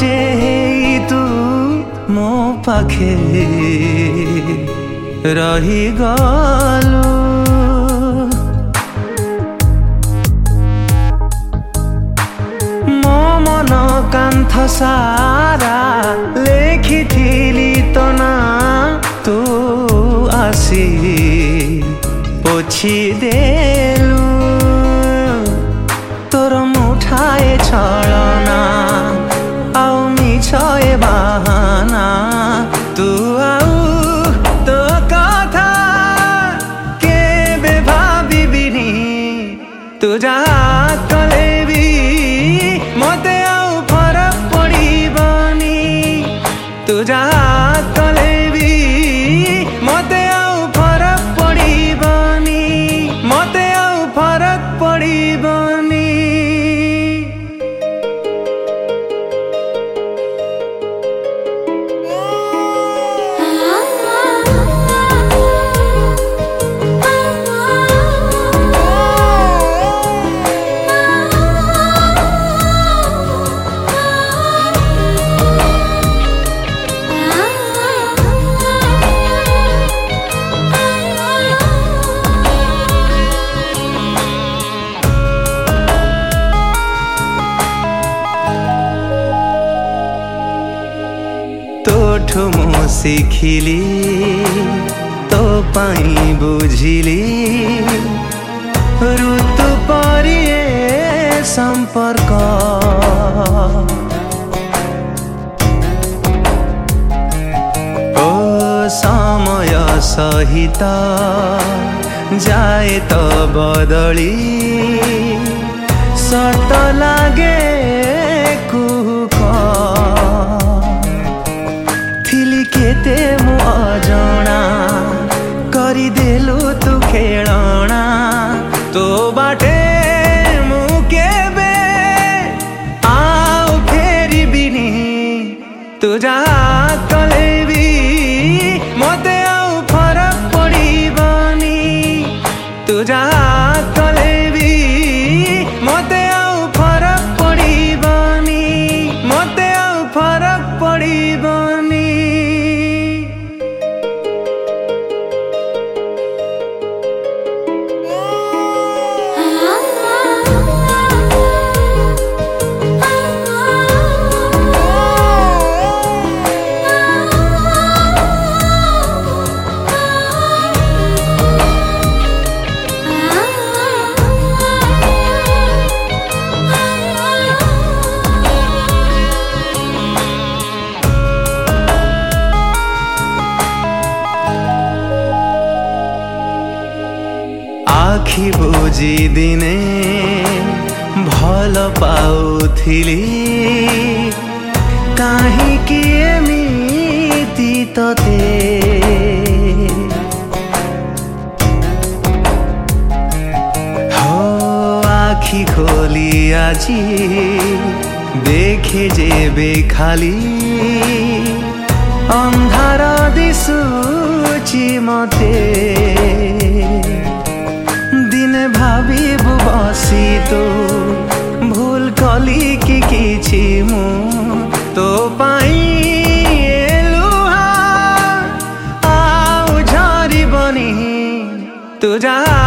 बाटे तू मो पाखे रही गलु मो मन कांथ सारा लेखिथिली तो ना तू आसी पोछि देलु तोर मुठाए छलना आउ मिछए बाहाना तू आउ तो कथा केबे भाबिबिनी तू जहाँ कले भी मते आउ फरक पड़िबनी तू जहाँ कले भी मते आउ फरक पड़िबनी मते आउ फरक पड़िबनी तोठु मु शिखिली तो पाई बुझिली ऋतु परिए संपर्क ओ समय सहित जाए तो बदली सत लागे कुहुक केते मु अजणा करिदेलु तू खेलना तो बाटे मु केबे आउ फेरिबिनी तू जहाँ कले भी मते आउ फरक पड़िबनी तू जहाँ कले भी मते आउ फरक पड़िबनी मते आउ फरक पड़िबनी आखि बुझी दिने भल पाउथिली काहीकि एमिति तते हो आखि खोली आजी देखे जेबे खाली अंधार दिसुची मते दिने भाबिबु बसी तो भूल कली कि किछि मु तो पाई एलुहा आउ झरी बनी तू जहाँ